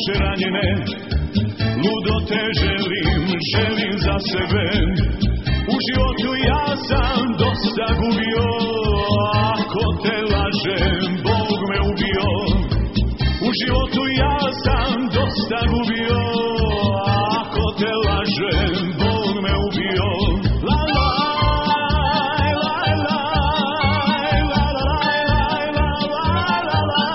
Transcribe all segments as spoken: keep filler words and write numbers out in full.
duše ranjene, ludo te želim, želim za sebe. U životu ja sam dosta gubio, ako te lažem, Bog me ubio. U životu ja sam dosta gubio, ako te lažem, Bog me ubio. La la la la la la la la.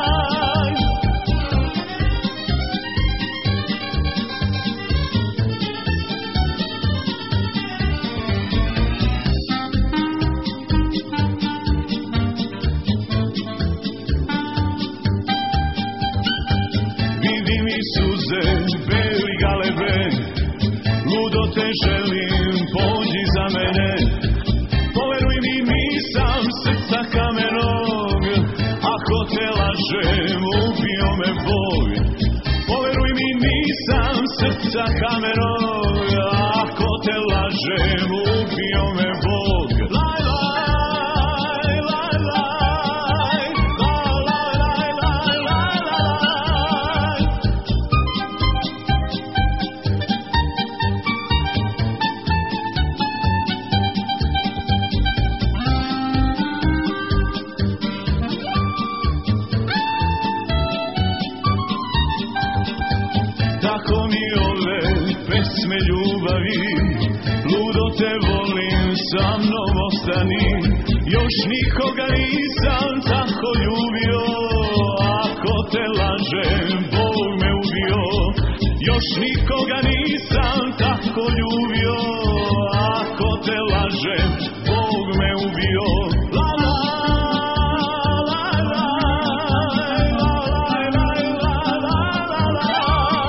Vidi mi suze, beli galebe, ludo te želim, pođi za mene. Poveruj mi, nisam srca kamenog, ako te lažem, ubio me Bog. Poveruj mi, nisam srca kamenog, ako te lažem, ubio me Bog. Laj, laj, laj, laj, laj, laj, laj, laj, laj. Tako mi ove pesme ljubavi, ludo te volim, sa mnom ostani. Još nikoga nisam tako ljubio, ako te lažem, Bog me ubio. Još nikoga nisam tako ljubio, ako te lažem, Bog me ubio. La la la la la la la la la.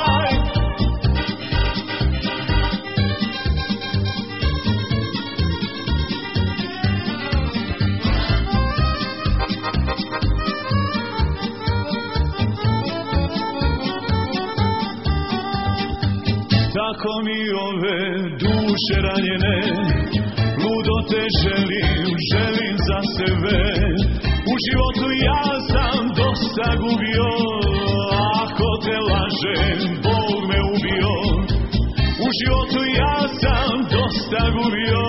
Tako mi ove duše ranjene, ludo te želim, želim za sebe. U životu ja sam dosta gubio, ako te lažem, Bog me ubio. U životu ja sam dosta gubio,